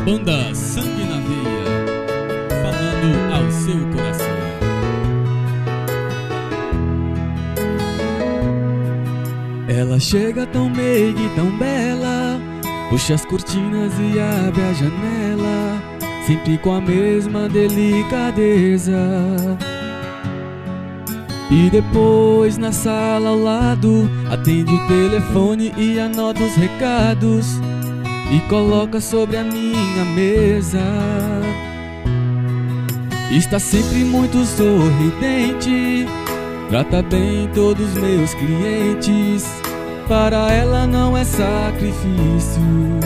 Banda Sangue na Veia, falando ao seu coração. Ela chega tão meiga e tão bela, puxa as cortinas e abre a janela, sempre com a mesma delicadeza. E depois na sala ao lado, atende o telefone e anota os recados e coloca sobre a minha mesa. Está sempre muito sorridente, trata bem todos os meus clientes, para ela não é sacrifício.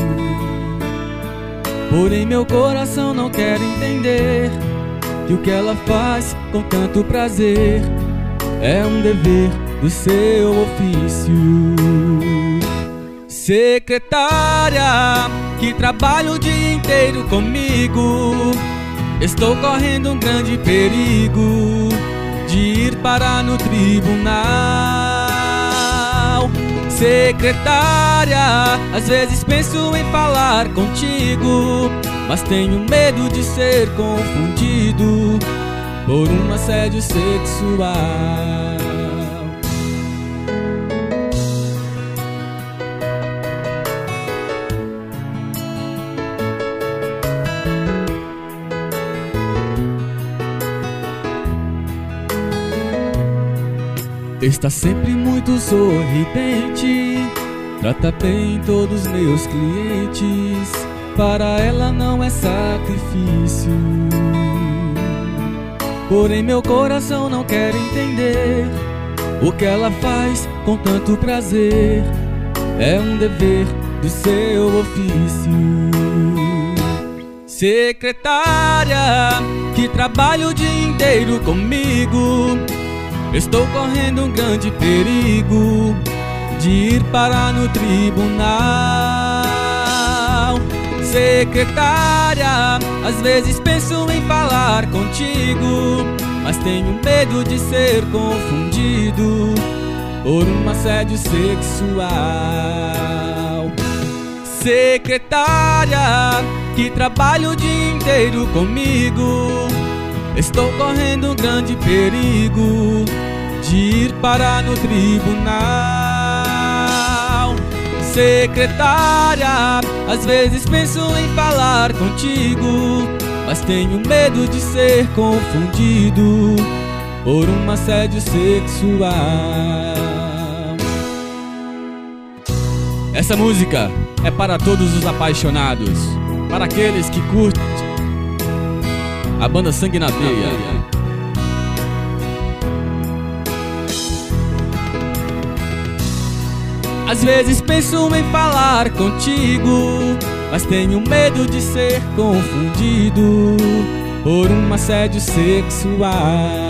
Porém meu coração não quer entender que o que ela faz com tanto prazer é um dever do seu ofício. Secretária, que trabalha o dia inteiro comigo, estou correndo um grande perigo de ir parar no tribunal. Secretária, às vezes penso em falar contigo, mas tenho medo de ser confundido por um assédio sexual. Está sempre muito sorridente, trata bem todos os meus clientes, para ela não é sacrifício. Porém meu coração não quer entender o que ela faz com tanto prazer, é um dever do seu ofício. Secretária, que trabalha o dia inteiro comigo, estou correndo um grande perigo de ir parar no tribunal. Secretária, às vezes penso em falar contigo, mas tenho medo de ser confundido por um assédio sexual. Secretária, que trabalha o dia inteiro comigo, estou correndo um grande perigo de ir parar no tribunal. Secretária, às vezes penso em falar contigo, mas tenho medo de ser confundido por um assédio sexual. Essa música é para todos os apaixonados, para aqueles que curtem a banda Sangue na Veia. Às vezes penso em falar contigo, mas tenho medo de ser confundido por um assédio sexual.